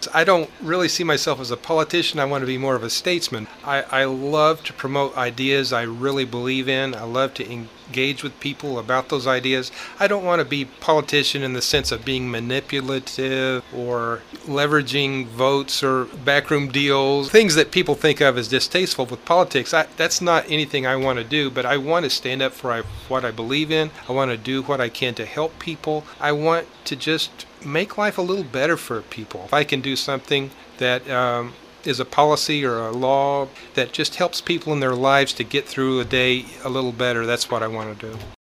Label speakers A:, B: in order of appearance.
A: I don't really see myself as a politician. I want to be more of a statesman. I love to promote ideas I really believe in. I love to engage with people about those ideas. I don't want to be a politician in the sense of being manipulative or leveraging votes or backroom deals, things that people think of as distasteful with politics. That's not anything I want to do, but I want to stand up for what I believe in. I want to do what I can to help people. I want to just make life a little better for people. If I can do something that is a policy or a law that just helps people in their lives to get through a day a little better, that's what I want to do.